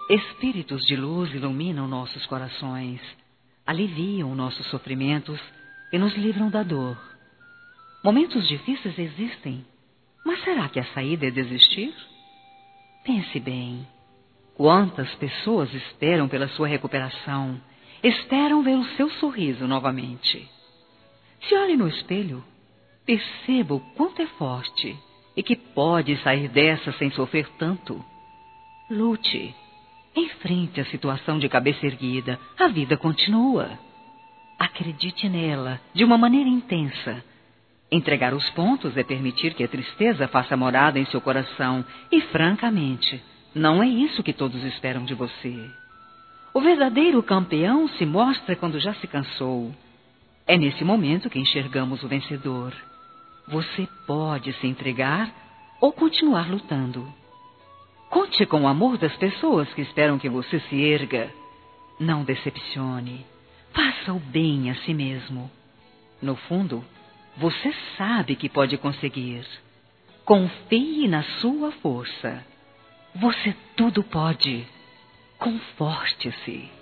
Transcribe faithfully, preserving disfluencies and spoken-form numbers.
Espíritos de luz iluminam nossos corações, aliviam nossos sofrimentos e nos livram da dor. Momentos difíceis existem, mas será que a saída é desistir? Pense bem. Quantas pessoas esperam pela sua recuperação, esperam ver o seu sorriso novamente. Se olhe no espelho, perceba o quanto é forte e que pode sair dessa sem sofrer tanto. Lute. Enfrente a situação de cabeça erguida. A vida continua. Acredite nela de uma maneira intensa. Entregar os pontos é permitir que a tristeza faça morada em seu coração. E, francamente, não é isso que todos esperam de você. O verdadeiro campeão se mostra quando já se cansou. É nesse momento que enxergamos o vencedor. Você pode se entregar ou continuar lutando. Conte com o amor das pessoas que esperam que você se erga. Não decepcione. Faça o bem a si mesmo. No fundo, você sabe que pode conseguir. Confie na sua força. Você tudo pode. Conforte-se.